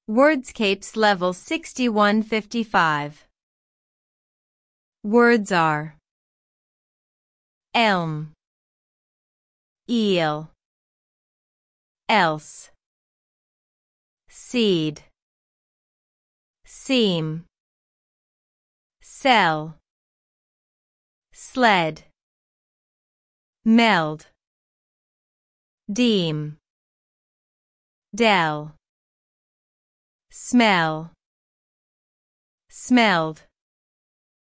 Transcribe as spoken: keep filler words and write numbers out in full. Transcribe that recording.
Wordscapes level sixty-one fifty-five. Words are elm, eel, else, seed, seam, cell, sled, meld, deem, dell, smell, smelled.